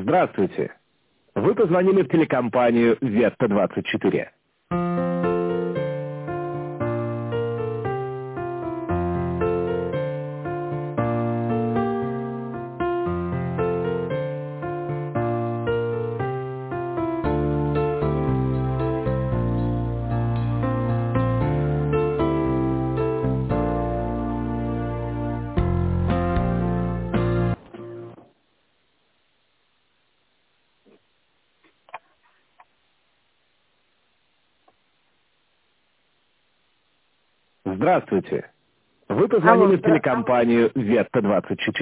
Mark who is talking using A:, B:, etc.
A: Здравствуйте. Вы позвонили в телекомпанию «Ветта-24». Здравствуйте. Вы
B: Алло,
A: позвонили в телекомпанию «Ветта-24».